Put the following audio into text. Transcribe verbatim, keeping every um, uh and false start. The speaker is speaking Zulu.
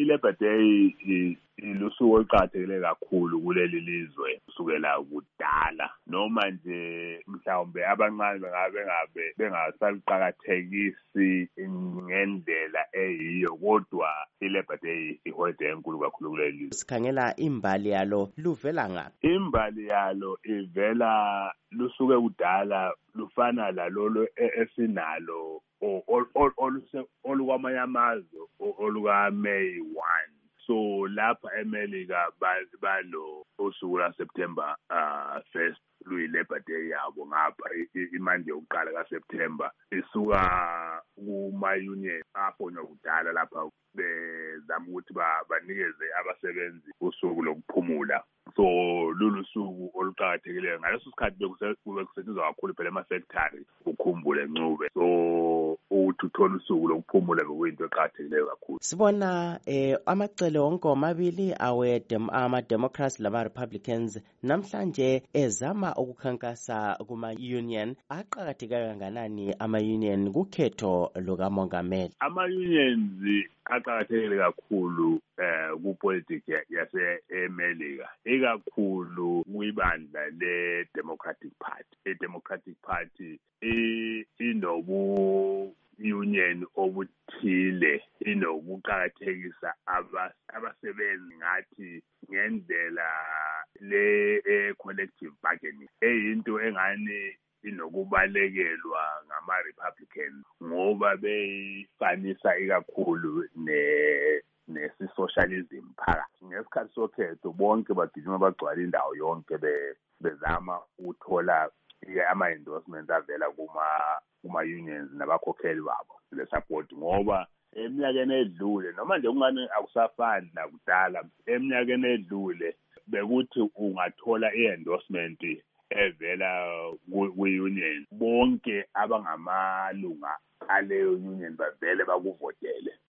i-Labour Day ilusuku oluqakathekile kakhulu kuleli lizwe kusukela kudala, noma nje mhlawumbe abancane bengabe ngabe bengasaliqakathekisi ngendlela eyiyo, kodwa i-Labour Day iholiday enkulu kakhulu kuleli lizwe. Sikhangela imbali yalo luvela ngaphi? Imbali yalo ivela lusuke kudala, lufana lalolo esinalo olukwamanye amazwe oluka-May first. So lapha eMelika balo usuku lwaSeptember uh, first luyi-Labour Day yabo ngapha imanje yokuqala kaSeptember isuka kuma-union afonywa kudala lapha bezama ukuthi banikeze abasebenzi usuku lokuphumula. So lolu suku oluqakathekileyo ngaleso sikhathi bekusetshenziswa kakhulu phela ema-factory ukhumbule ncube, so ukuthi uthola usuku lokuphumula bekuyinto eqakathekileyo kakhulu. Sibona eh amacele wonke omabili awe ama-Democrats lama-Republicans namhlanje ezama ukukhankasa kuma-union. Aqakatheke kanganani ama-union kukhetho lukamongameli? Ama-unions aqakathekile kakhulu eh kupolitiki yase-Melika, ikakhulu kwibandla le-Democratic Party. I-Democratic Party inobu union obuthile, inokuqakathekisa abasebenzi ngathi ngendlela le collective bargaining eyinto engani inokubalekelwa ngama-Republicans ngoba beyifanisa ikakhulu ne nesi-socialism phakathi. Ngesikhathi sokhetho bonke bagijima bagcwala indawo yonke bezama ukuthola ama-endorsements avela kuma kuma-unions nabakhokheli babo le-support, ngoba eminyakeni edlule noma nje kungani akusafani nakudala, eminyakeni edlule bekuthi ungathola i-endorsement evela kwi-union bonke abangamalunga aleyo union bavele bakuvotele.